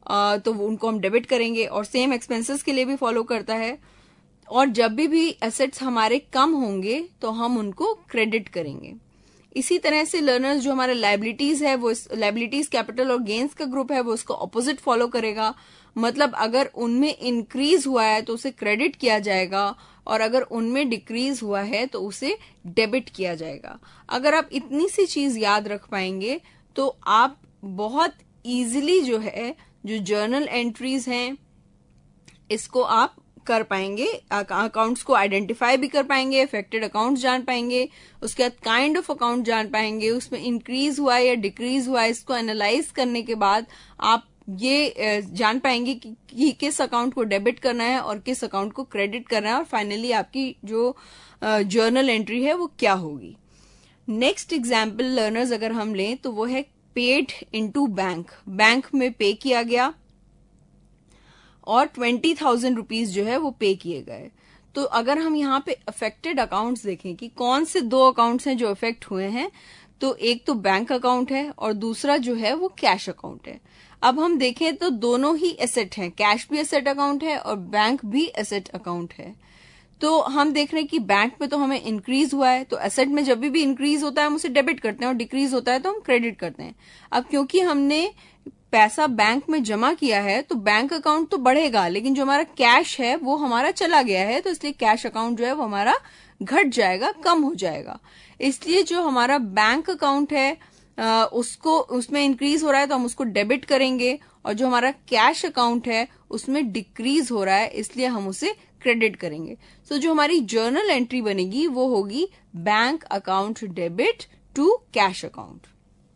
तो उनको हम डेबिट करेंगे, और सेम एक्सपेंसेस के लिए भी फॉलो करता है। और जब भी भी एसेट्स हमारे कम होंगे तो हम उनको क्रेडिट करेंगे। इसी तरह से लर्नर्स जो हमारे लाइबिलिटीज है, वो लाइबिलिटीज कैपिटल और गेन्स का ग्रुप है, वो उसको ऑपोजिट फॉलो करेगा। मतलब अगर उनमें इंक्रीज हुआ है तो उसे क्रेडिट किया जाएगा, और अगर उनमें डिक्रीज हुआ है तो उसे डेबिट किया जाएगा। अगर आप इतनी सी चीज याद रख पाएंगे तो आप बहुत इजीली जो है जो जर्नल एंट्रीज हैं इसको आप कर पाएंगे, अकाउंट्स को आइडेंटिफाई भी कर पाएंगे, अफेक्टेड अकाउंट्स जान पाएंगे, उसके बाद काइंड ऑफ अकाउंट जान पाएंगे, उसमें इंक्रीज हुआ है या डिक्रीज हुआ है इसको एनालाइज करने के बाद आप ये जान पाएंगे कि, कि किस अकाउंट को डेबिट करना है और किस अकाउंट को क्रेडिट करना है, और फाइनली आपकी जो जर्नल एंट्री है वो क्या होगी। नेक्स्ट एग्जाम्पल लर्नर्स अगर हम लें तो वो है पेड इनटू बैंक। बैंक में पे किया गया और ट्वेंटी थाउजेंड रुपीज जो है वो पे किए गए। तो अगर हम यहाँ पे अफेक्टेड अकाउंट्स देखें कि कौन से दो अकाउंट्स हैं जो अफेक्ट हुए हैं, तो एक तो बैंक अकाउंट है और दूसरा जो है वो कैश अकाउंट है। अब हम देखें तो दोनों ही एसेट हैं, कैश भी एसेट अकाउंट है और बैंक भी एसेट अकाउंट है। तो हम देख रहे हैं कि बैंक में तो हमें इंक्रीज हुआ है, तो एसेट में जब भी इंक्रीज होता है हम उसे डेबिट करते हैं और डिक्रीज होता है तो हम क्रेडिट करते हैं। अब क्योंकि हमने पैसा बैंक में जमा किया है तो बैंक अकाउंट तो बढ़ेगा, लेकिन जो हमारा कैश है वो हमारा चला गया है, तो इसलिए कैश अकाउंट जो है वो हमारा घट जाएगा, कम हो जाएगा। इसलिए जो हमारा बैंक अकाउंट है आ, उसको उसमें इंक्रीज हो रहा है तो हम उसको डेबिट करेंगे, और जो हमारा कैश अकाउंट है उसमें डिक्रीज हो रहा है इसलिए हम उसे क्रेडिट करेंगे। तो जो हमारी जर्नल एंट्री बनेगी वो होगी bank account debit to cash account.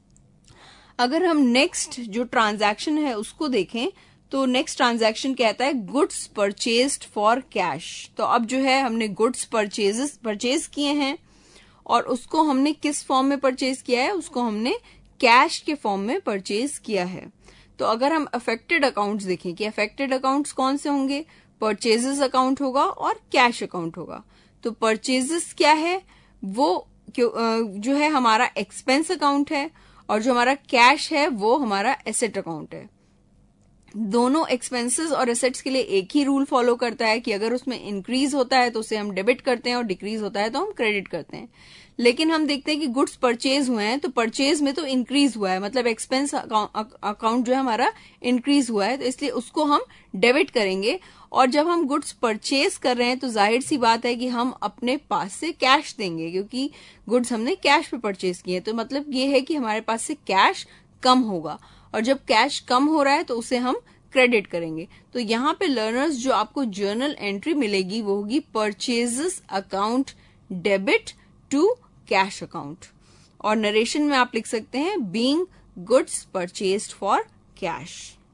अगर हम नेक्स्ट जो ट्रांजैक्शन है उसको देखें तो नेक्स्ट ट्रांजैक्शन कहता है गुड्स परचेज्ड फॉर कैश। तो अब जो है हमने गुड्स परचेजेस परचेज किए हैं और उसको हमने किस फॉर्म में परचेज किया है, उसको हमने कैश के फॉर्म में परचेज किया है। तो अगर हम अफेक्टेड अकाउंट्स देखें कि अफेक्टेड अकाउंट्स कौन से होंगे, परचेजेस अकाउंट होगा और कैश अकाउंट होगा। तो परचेजेस क्या है, वो जो है हमारा एक्सपेंस अकाउंट है, और जो हमारा कैश है वो हमारा एसेट अकाउंट है। दोनों एक्सपेंसेस और एसेट्स के लिए एक ही रूल फॉलो करता है कि अगर उसमें इंक्रीज होता है तो उसे हम डेबिट करते हैं और डिक्रीज होता है तो हम क्रेडिट करते हैं। लेकिन हम देखते हैं कि गुड्स परचेज हुए हैं तो परचेज में तो इंक्रीज हुआ है, मतलब एक्सपेंस अकाउंट जो है हमारा इंक्रीज हुआ है, तो इसलिए उसको हम डेबिट करेंगे। और जब हम गुड्स परचेज कर रहे हैं तो जाहिर सी बात है कि हम अपने पास से कैश देंगे, क्योंकि गुड्स हमने कैश पे परचेज किए, तो मतलब ये है कि हमारे पास से कैश कम होगा, और जब कैश कम हो रहा है तो उसे हम क्रेडिट करेंगे। तो यहाँ पे लर्नर्स जो आपको जर्नल एंट्री मिलेगी वो होगी purchases account debit to cash account, और नरेशन में आप लिख सकते हैं being goods purchased for cash.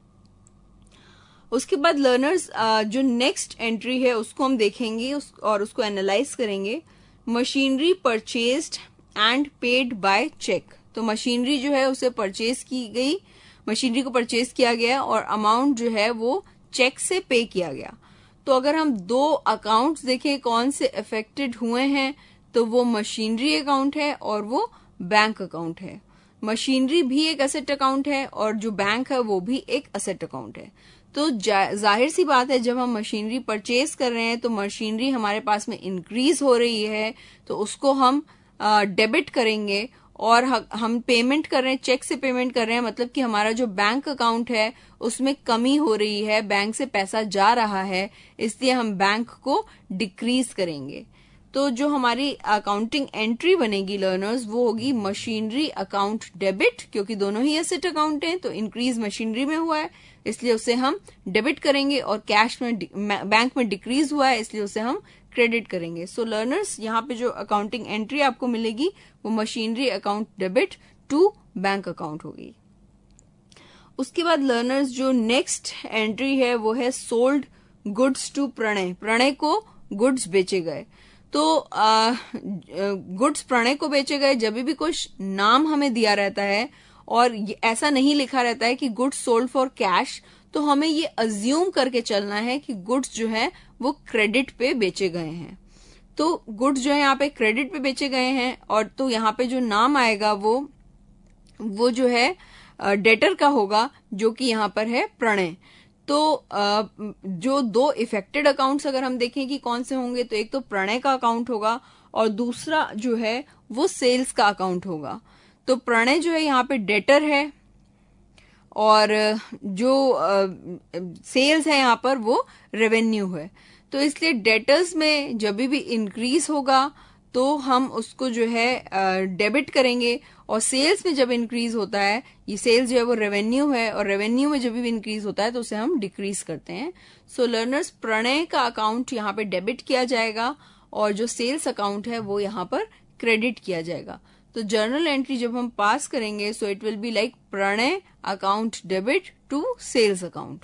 उसके बाद लर्नर्स जो नेक्स्ट एंट्री है उसको हम देखेंगे उस, और उसको एनालाइज करेंगे। Machinery purchased and paid by cheque. तो मशीनरी जो है उसे परचेज की गई, मशीनरी को परचेज किया गया और अमाउंट जो है वो चेक से पे किया गया। तो अगर हम दो अकाउंट्स देखें कौन से अफेक्टेड हुए हैं, तो वो मशीनरी अकाउंट है और वो बैंक अकाउंट है। मशीनरी भी एक एसेट अकाउंट है और जो बैंक है वो भी एक एसेट अकाउंट है। तो जाहिर सी बात है जब हम मशीनरी परचेज कर रहे हैं तो मशीनरी हमारे पास में इंक्रीज हो रही है तो उसको हम डेबिट करेंगे, और हम पेमेंट कर रहे हैं, चेक से पेमेंट कर रहे हैं, मतलब कि हमारा जो बैंक अकाउंट है उसमें कमी हो रही है, बैंक से पैसा जा रहा है, इसलिए हम बैंक को डिक्रीज करेंगे। तो जो हमारी अकाउंटिंग एंट्री बनेगी लर्नर्स वो होगी मशीनरी अकाउंट डेबिट, क्योंकि दोनों ही एसेट अकाउंट हैं तो इंक्रीज मशीनरी में हुआ है इसलिए उसे हम डेबिट करेंगे, और कैश में बैंक में डिक्रीज हुआ है इसलिए उसे हम क्रेडिट करेंगे। सो लर्नर्स यहाँ पे जो अकाउंटिंग एंट्री आपको मिलेगी वो machinery account debit to bank account होगी। उसके बाद लर्नर्स जो नेक्स्ट एंट्री है वो है sold goods to Pranay. Pranay को गुड्स बेचे गए। तो गुड्स प्रणय को बेचे गए जब भी कुछ नाम हमें दिया रहता है और ऐसा नहीं लिखा रहता है कि गुड्स सोल्ड फॉर कैश, तो हमें ये अज्यूम करके चलना है कि गुड्स जो है वो क्रेडिट पे बेचे गए हैं। तो गुड्स जो है यहाँ पे क्रेडिट पे बेचे गए हैं, और तो यहाँ पे जो नाम आएगा वो वो जो है डेटर का होगा, जो कि यहाँ पर है प्रणय। तो जो दो इफेक्टेड अकाउंट्स अगर हम देखें कि कौन से होंगे, तो एक तो प्रणय का अकाउंट होगा और दूसरा जो है वो सेल्स का अकाउंट होगा। तो प्रणय जो है यहाँ पे डेटर है और जो सेल्स है यहाँ पर वो रेवेन्यू है। तो इसलिए डेटर्स में जब भी इंक्रीज होगा तो हम उसको जो है डेबिट करेंगे, और सेल्स में जब इंक्रीज होता है, ये सेल्स जो है वो रेवेन्यू है, और रेवेन्यू में जब भी इंक्रीज होता है तो उसे हम डिक्रीज करते हैं। सो लर्नर्स, प्रणय का अकाउंट यहाँ पे डेबिट किया जाएगा और जो सेल्स अकाउंट है वो यहाँ पर क्रेडिट किया जाएगा। तो जर्नल एंट्री जब हम पास करेंगे, so it will be like Pranay account debit to sales account.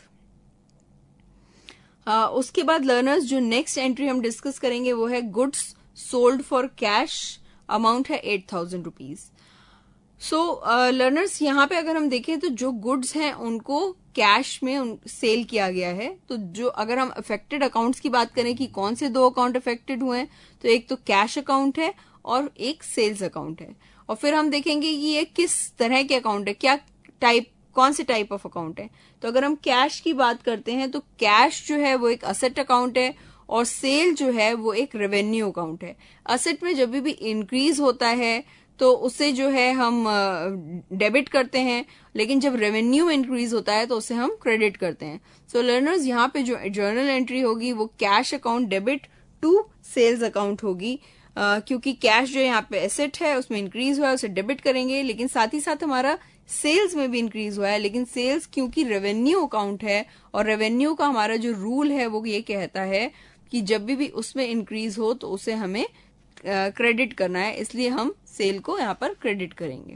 उसके बाद लर्नर्स, जो नेक्स्ट एंट्री हम डिस्कस करेंगे वो है goods sold for cash, amount है eight thousand rupees. So learners, यहाँ पे अगर हम देखें तो जो गुड्स हैं उनको कैश में सेल किया गया है। तो जो अगर हम अफेक्टेड अकाउंट्स की बात करें कि कौन से दो अकाउंट अफेक्टेड हुए हैं, तो एक तो कैश अकाउंट है और एक सेल्स अकाउंट है। और फिर हम देखेंगे कि ये किस तरह के अकाउंट है, क्या टाइप, कौन से टाइप ऑफ अकाउंट है। तो अगर हम कैश की बात करते हैं तो कैश जो है वो एक असेट अकाउंट है और सेल जो है वो एक रेवेन्यू अकाउंट है। असेट में जब भी इंक्रीज होता है तो उसे जो है हम डेबिट करते हैं, लेकिन जब रेवेन्यू इंक्रीज होता है तो उसे हम क्रेडिट करते हैं। सो लर्नर्स, यहाँ पे जो जर्नल एंट्री होगी वो cash account debit to sales account होगी, uh, क्योंकि कैश जो यहाँ पे एसेट है उसमें इंक्रीज हुआ है, उसे डेबिट करेंगे, लेकिन साथ ही साथ हमारा सेल्स में भी इंक्रीज हुआ है, लेकिन सेल्स क्योंकि रेवेन्यू अकाउंट है और रेवेन्यू का हमारा जो रूल है वो ये कहता है कि जब भी, भी उसमें इंक्रीज हो तो उसे हमें क्रेडिट uh, करना है, इसलिए हम सेल को यहाँ पर क्रेडिट करेंगे।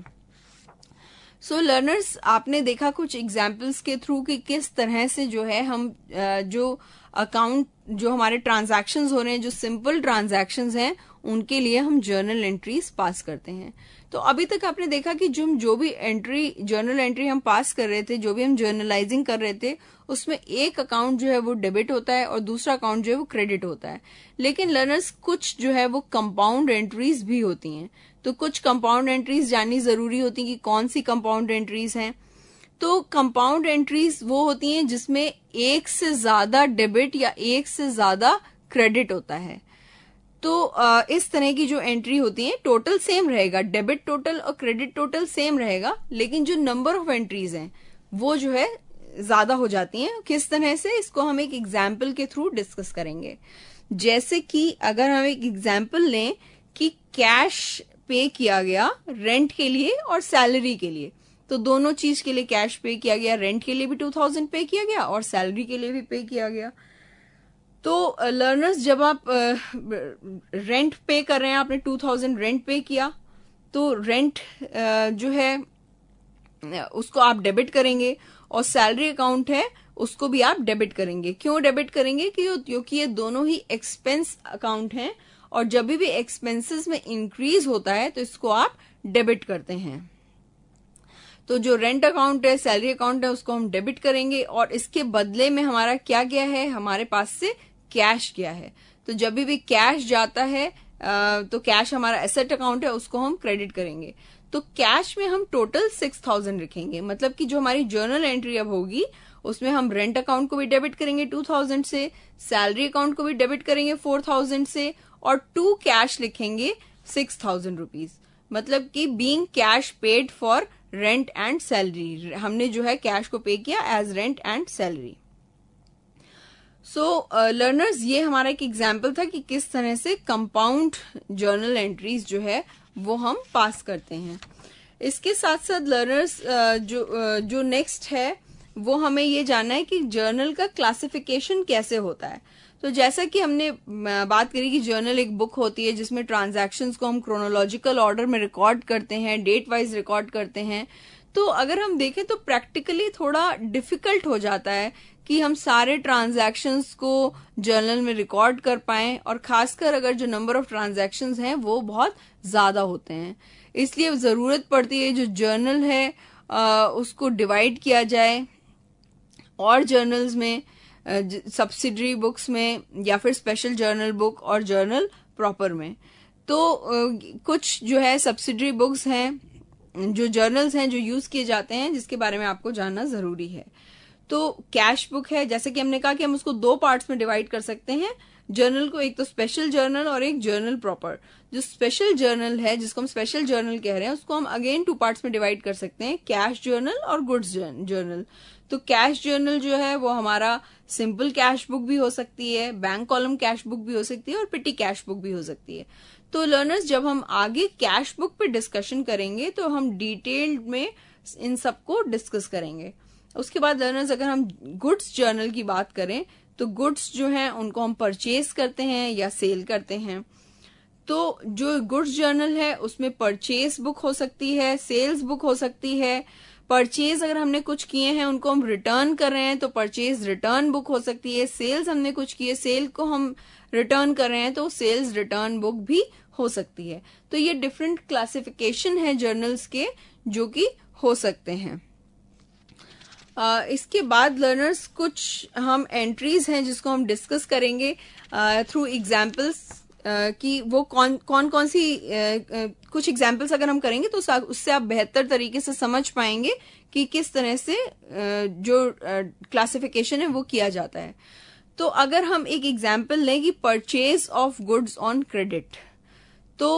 सो so, लर्नर्स, आपने देखा कुछ एग्जाम्पल्स के थ्रू कि किस तरह से जो है हम uh, जो अकाउंट, जो हमारे ट्रांजैक्शंस हो रहे हैं, जो सिंपल ट्रांजैक्शंस हैं, उनके लिए हम जर्नल एंट्रीज पास करते हैं। तो अभी तक आपने देखा कि जो जो भी एंट्री, जर्नल एंट्री हम पास कर रहे थे, जो भी हम जर्नलाइजिंग कर रहे थे, उसमें एक अकाउंट जो है वो डेबिट होता है और दूसरा अकाउंट जो है वो क्रेडिट होता है। लेकिन लर्नर्स, कुछ जो है वो कंपाउंड एंट्रीज भी होती हैं। तो कुछ कंपाउंड एंट्रीज जाननी जरूरी होती है कि कौन सी कंपाउंड एंट्रीज हैं। तो कंपाउंड एंट्रीज वो होती हैं जिसमें एक से ज्यादा डेबिट या एक से ज्यादा क्रेडिट होता है। तो इस तरह की जो एंट्री होती है, टोटल सेम रहेगा, डेबिट टोटल और क्रेडिट टोटल सेम रहेगा, लेकिन जो नंबर ऑफ एंट्रीज हैं वो जो है ज्यादा हो जाती हैं। किस तरह से, इसको हम एक एग्जाम्पल के थ्रू डिस्कस करेंगे। जैसे कि अगर हम एक एग्जाम्पल लें कि कैश पे किया गया रेंट के लिए और सैलरी के लिए, तो दोनों चीज के लिए कैश पे किया गया, रेंट के लिए भी टू थाउजेंड पे किया गया और सैलरी के लिए भी पे किया गया। तो लर्नर्स, जब आप रेंट uh, पे कर रहे हैं, आपने टू थाउजेंड रेंट पे किया, तो रेंट uh, जो है uh, उसको आप डेबिट करेंगे और सैलरी अकाउंट है उसको भी आप डेबिट करेंगे। क्यों डेबिट करेंगे? क्योंकि ये दोनों ही एक्सपेंस अकाउंट हैं और जब भी एक्सपेंसेस में इंक्रीज होता है तो इसको आप डेबिट करते हैं। तो जो रेंट अकाउंट है, सैलरी अकाउंट है, उसको हम डेबिट करेंगे और इसके बदले में हमारा क्या गया है, हमारे पास से कैश गया है। तो जब भी कैश जाता है तो कैश हमारा एसेट अकाउंट है, उसको हम क्रेडिट करेंगे। तो कैश में हम टोटल सिक्स थाउजेंड रखेंगे, मतलब कि जो हमारी जर्नल एंट्री अब होगी उसमें हम रेंट अकाउंट को भी डेबिट करेंगे टू थाउजेंड से, सैलरी अकाउंट को भी डेबिट करेंगे फोर थाउजेंड से और टू कैश लिखेंगे सिक्स थाउजेंड रुपीज। मतलब कि being cash paid for rent and salary, हमने जो है कैश को पे किया as rent and salary. So learners, ये हमारा एक एग्जाम्पल था कि किस तरह से कंपाउंड जर्नल एंट्रीज जो है वो हम पास करते हैं। इसके साथ साथ लर्नर्स, uh, जो uh, जो नेक्स्ट है वो हमें ये जानना है कि जर्नल का क्लासिफिकेशन कैसे होता है। तो जैसा कि हमने बात करी कि जर्नल एक बुक होती है जिसमें ट्रांजैक्शंस को हम क्रोनोलॉजिकल ऑर्डर में रिकॉर्ड करते हैं, डेट वाइज रिकॉर्ड करते हैं। तो अगर हम देखें तो प्रैक्टिकली थोड़ा डिफिकल्ट हो जाता है कि हम सारे ट्रांजैक्शंस को जर्नल में रिकॉर्ड कर पाएं, और खासकर अगर जो नंबर ऑफ ट्रांजैक्शंस हैं वो बहुत ज्यादा होते हैं। इसलिए जरूरत पड़ती है जो जर्नल है आ, उसको डिवाइड किया जाए और जर्नल्स में, सब्सिडरी बुक्स में या फिर स्पेशल जर्नल बुक और जर्नल प्रॉपर में। तो कुछ जो है सब्सिडरी बुक्स हैं जो जर्नल्स हैं जो यूज किए जाते हैं जिसके बारे में आपको जानना जरूरी है। तो कैश बुक है, जैसे कि हमने कहा कि हम उसको दो पार्ट्स में डिवाइड कर सकते हैं जर्नल को, एक तो स्पेशल जर्नल और एक जर्नल प्रॉपर। जो स्पेशल जर्नल है जिसको हम स्पेशल जर्नल कह रहे हैं उसको हम अगेन टू पार्ट्स में डिवाइड कर सकते हैं, कैश जर्नल और गुड्स जर्नल। तो कैश जर्नल जो है वो हमारा सिंपल कैश बुक भी हो सकती है, बैंक कॉलम कैश बुक भी हो सकती है और पिटी कैश बुक भी हो सकती है। तो लर्नर्स जब हम आगे कैश बुक पे डिस्कशन करेंगे तो हम डिटेल्ड में इन सबको डिस्कस करेंगे। उसके बाद लर्नर्स अगर हम गुड्स जर्नल की बात करें तो गुड्स जो हैं उनको हम परचेज करते हैं या सेल करते हैं। तो जो गुड्स जर्नल है उसमें परचेज बुक हो सकती है, सेल्स बुक हो सकती है। परचेज अगर हमने कुछ किए हैं उनको हम रिटर्न कर रहे हैं तो परचेज रिटर्न बुक हो सकती है। सेल्स हमने कुछ किए, सेल को हम रिटर्न कर रहे हैं तो सेल्स रिटर्न बुक भी हो सकती है। तो ये डिफरेंट क्लासिफिकेशन है जर्नल्स के जो कि हो सकते हैं। Uh, इसके बाद लर्नर्स कुछ हम एंट्रीज हैं जिसको हम डिस्कस करेंगे थ्रू uh, एग्जाम्पल्स uh, कि वो कौन कौन कौन सी uh, uh, कुछ एग्जाम्पल्स अगर हम करेंगे तो उससे आप बेहतर तरीके से समझ पाएंगे कि किस तरह से uh, जो क्लासिफिकेशन uh, है वो किया जाता है। तो अगर हम एक एग्जाम्पल लें कि purchase of goods on credit, तो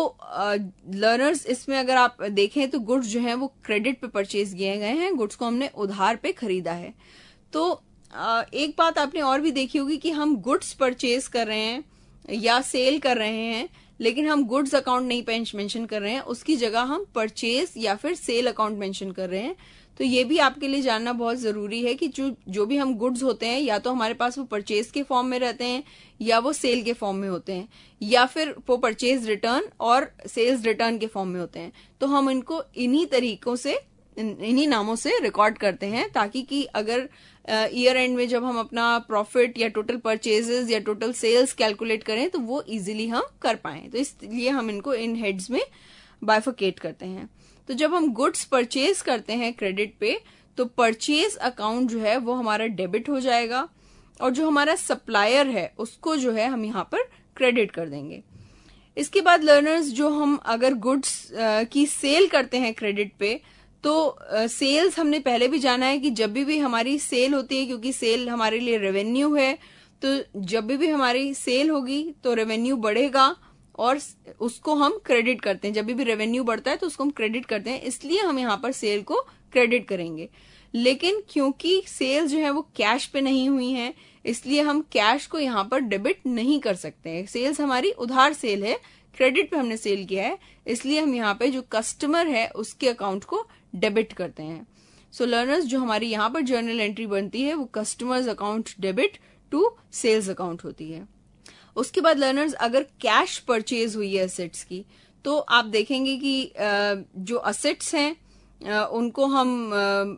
लर्नर्स uh, इसमें अगर आप देखें तो गुड्स जो हैं वो क्रेडिट पे परचेज किए गए हैं, गुड्स को हमने उधार पे खरीदा है। तो uh, एक बात आपने और भी देखी होगी कि हम गुड्स परचेज कर रहे हैं या सेल कर रहे हैं लेकिन हम गुड्स अकाउंट नहीं मेंशन कर रहे हैं, उसकी जगह हम परचेज या फिर सेल अकाउंट मेंशन कर रहे हैं। तो ये भी आपके लिए जानना बहुत जरूरी है कि जो जो भी हम गुड्स होते हैं या तो हमारे पास वो परचेज के फॉर्म में रहते हैं या वो सेल के फॉर्म में होते हैं या फिर वो परचेज रिटर्न और सेल्स रिटर्न के फॉर्म में होते हैं। तो हम इनको इन्हीं तरीकों से इन्हीं नामों से रिकॉर्ड करते हैं ताकि कि अगर ईयर एंड में जब हम अपना प्रॉफिट या टोटल परचेजेस या टोटल सेल्स कैलकुलेट करें तो वो इजीली हम कर पाएं। तो इसलिए हम इनको इन हेड्स में बाइफरकेट करते हैं। तो जब हम गुड्स परचेज करते हैं क्रेडिट पे तो परचेज अकाउंट जो है वो हमारा डेबिट हो जाएगा और जो हमारा सप्लायर है उसको जो है हम यहाँ पर क्रेडिट कर देंगे। इसके बाद लर्नर्स जो हम अगर गुड्स की सेल करते हैं क्रेडिट पे तो सेल्स uh, हमने पहले भी जाना है कि जब भी भी हमारी सेल होती है, क्योंकि सेल हमारे लिए रेवेन्यू है, तो जब भी भी हमारी सेल होगी तो रेवेन्यू बढ़ेगा और उसको हम क्रेडिट करते हैं। जब भी भी रेवेन्यू बढ़ता है तो उसको हम क्रेडिट करते हैं, इसलिए हम यहाँ पर सेल को क्रेडिट करेंगे। लेकिन क्योंकि सेल जो है वो कैश पे नहीं हुई है इसलिए हम कैश को यहाँ पर डेबिट नहीं कर सकते हैं। सेल्स हमारी उधार सेल है, क्रेडिट पे हमने सेल किया है, इसलिए हम यहाँ पे जो कस्टमर है उसके अकाउंट को डेबिट करते हैं। सो लर्नर्स जो हमारी यहाँ पर जर्नल एंट्री बनती है वो customers account debit to sales account होती है। उसके बाद लर्नर्स अगर कैश परचेज हुई है एसेट्स की तो आप देखेंगे कि जो असेट्स हैं उनको हम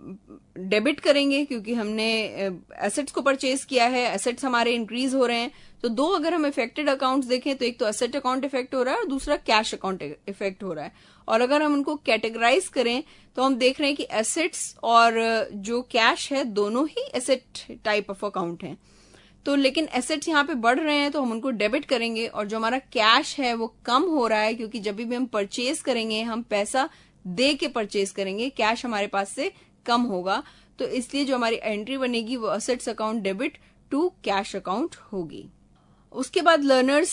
डेबिट करेंगे क्योंकि हमने एसेट्स को परचेज किया है, एसेट्स हमारे इंक्रीज हो रहे हैं। तो दो अगर हम इफेक्टेड अकाउंट्स देखें तो एक तो एसेट अकाउंट इफेक्ट हो रहा है और दूसरा कैश अकाउंट इफेक्ट हो रहा है। और अगर हम उनको कैटेगराइज करें तो हम देख रहे हैं कि एसेट्स और जो कैश है दोनों ही एसेट टाइप ऑफ अकाउंट हैं। तो लेकिन एसेट्स यहाँ पे बढ़ रहे हैं तो हम उनको डेबिट करेंगे और जो हमारा कैश है वो कम हो रहा है क्योंकि जब भी हम परचेज करेंगे हम पैसा दे के परचेज करेंगे, कैश हमारे पास से कम होगा। तो इसलिए जो हमारी एंट्री बनेगी वो assets account debit to cash account होगी। उसके बाद लर्नर्स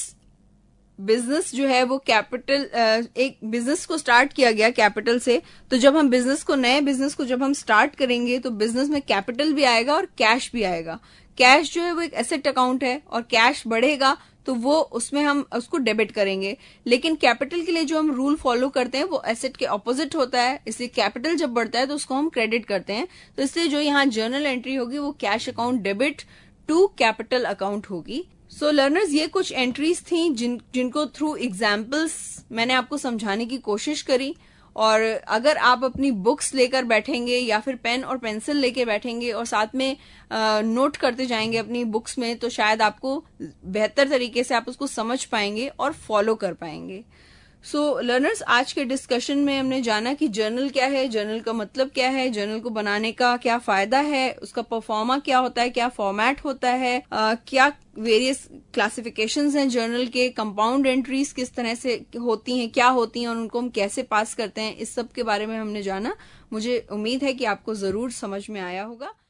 बिजनेस जो है वो कैपिटल, एक बिजनेस को स्टार्ट किया गया कैपिटल से, तो जब हम बिजनेस को नए बिजनेस को जब हम स्टार्ट करेंगे तो बिजनेस में कैपिटल भी आएगा और कैश भी आएगा। कैश जो है वो एक एसेट अकाउंट है और कैश बढ़ेगा तो वो उसमें हम उसको डेबिट करेंगे। लेकिन कैपिटल के लिए जो हम रूल फॉलो करते हैं वो एसेट के ऑपोजिट होता है, इसलिए कैपिटल जब बढ़ता है तो उसको हम क्रेडिट करते हैं। तो इसलिए जो यहाँ जर्नल एंट्री होगी वो cash account debit to capital account होगी। सो so, लर्नर्स ये कुछ एंट्रीज थी जिन जिनको थ्रू एग्जाम्पल्स मैंने आपको समझाने की कोशिश करी। और अगर आप अपनी बुक्स लेकर बैठेंगे या फिर पेन और पेंसिल लेके बैठेंगे और साथ में आ, नोट करते जाएंगे अपनी बुक्स में तो शायद आपको बेहतर तरीके से आप उसको समझ पाएंगे और फॉलो कर पाएंगे। सो लर्नर्स, आज के डिस्कशन में हमने जाना कि जर्नल क्या है, जर्नल का मतलब क्या है, जर्नल को बनाने का क्या फायदा है, उसका परफॉर्मा क्या होता है, क्या फॉर्मेट होता है, आ, क्या वेरियस क्लासिफिकेशंस हैं जर्नल के, कंपाउंड एंट्रीज किस तरह से होती हैं, क्या होती हैं और उनको हम कैसे पास करते हैं, इस सब के बारे में हमने जाना। मुझे उम्मीद है कि आपको जरूर समझ में आया होगा।